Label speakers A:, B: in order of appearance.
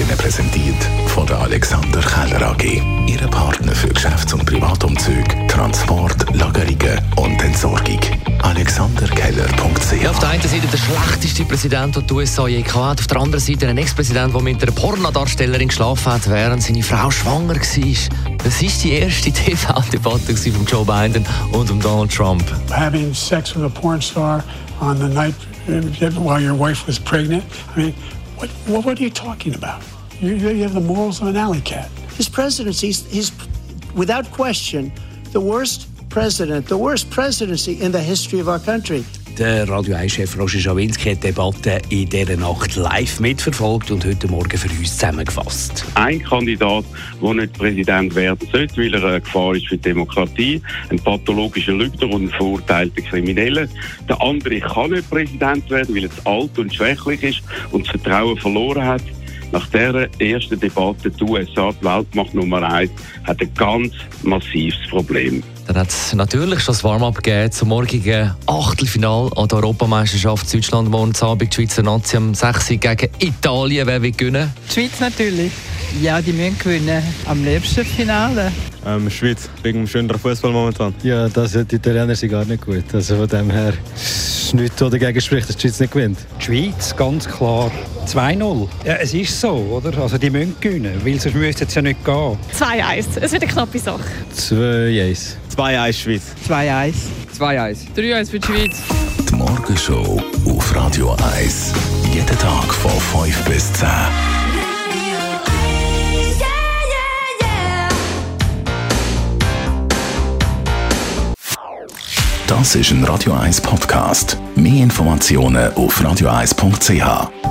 A: Ihnen präsentiert von der Alexander Keller AG. Ihre Partner für Geschäfts- und Privatumzüge, Transport, Lagerungen und Entsorgung. AlexanderKeller.ch.
B: Ja, auf der einen Seite der schlechteste Präsident, den die USA je hatte, auf der anderen Seite ein Ex-Präsident, der mit einer Pornodarstellerin geschlafen hat, während seine Frau schwanger war. Das war die erste TV-Debatte von Joe Biden und Donald Trump.
C: Having sex with a porn star on the night while your wife was pregnant, I mean, what are you talking about? You have the morals of an alley cat.
D: His presidency is without question the worst presidency in the history of our country.
E: Der Radio 1-Chef Roger Schawinski hat die Debatte in dieser Nacht live mitverfolgt und heute Morgen für uns zusammengefasst.
F: Ein Kandidat, der nicht Präsident werden sollte, weil er eine Gefahr ist für die Demokratie, ein pathologischer Lügner und ein verurteilter Krimineller. Der andere kann nicht Präsident werden, weil er zu alt und schwächlich ist und das Vertrauen verloren hat. Nach dieser ersten Debatte, die USA, die Weltmacht Nummer 1, hat ein ganz massives Problem.
B: Dann hat es natürlich schon das Warm-up gegeben zum morgigen Achtelfinale an der Europameisterschaft Deutschland. Morgen Abend die Schweizer Nazi am 6 gegen Italien. Wer will gewinnen?
G: Die Schweiz natürlich. Ja, die müssen gewinnen. Am liebsten Finale.
H: Schweiz, wegen dem schöneren Fußball momentan.
I: Ja, die Italiener sind gar nicht gut. Also von dem her ist nichts, was dagegen spricht, dass die Schweiz nicht gewinnt.
J: Die Schweiz, ganz klar. 2-0. Ja, es ist so, oder? Also die müssen gewinnen, weil sonst müsste es ja nicht gehen.
K: 2-1. Es wird eine knappe Sache.
I: 2-1.
H: 2-1 Schweiz.
G: 2-1.
K: 2-1. 3-1 für die Schweiz.
A: Die Morgenshow auf Radio 1. Jeden Tag von 5 bis 10. Das ist ein Radio 1 Podcast. Mehr Informationen auf radio1.ch.